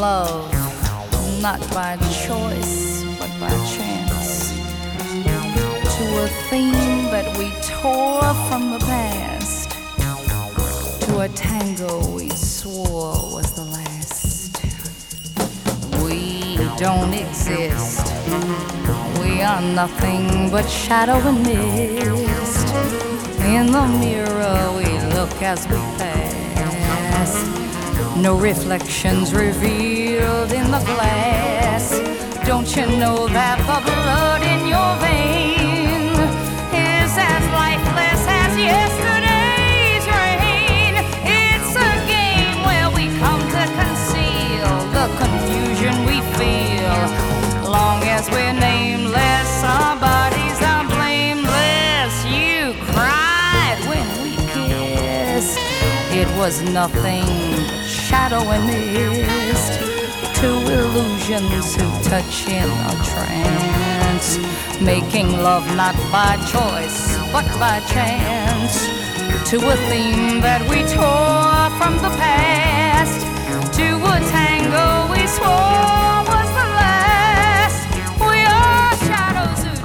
love, not by choice, but by chance, to a theme that we tore from the past, to a tango we swore was the last. We don't exist, we are nothing but shadow and mist. In the mirror we look as we pass, no reflections revealed in the glass. Don't you know that the blood in your vein is as lifeless as yesterday's rain? It's a game where we come to conceal the confusion we feel. Long as we're nameless, our bodies are blameless. You cried when we kissed. It was nothing but shadow and mist. Two illusions who touch in a trance, making love not by choice but by chance, to a theme that we tore from the past, to a tango we swore was the last. We are shadows who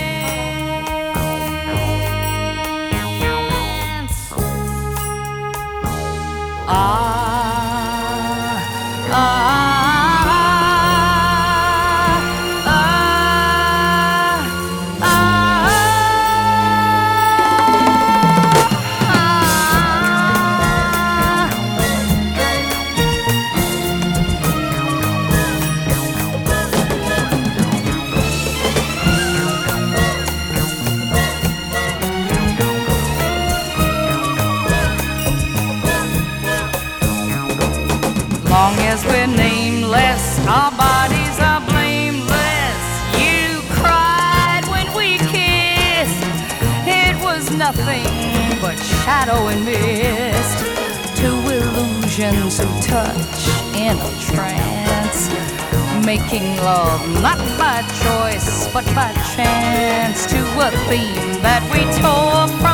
dance. Long as we're nameless, our bodies are blameless. You cried when we kissed. It was nothing but shadow and mist. Two illusions who touch in a trance, making love not by choice but by chance, to a theme that we tore from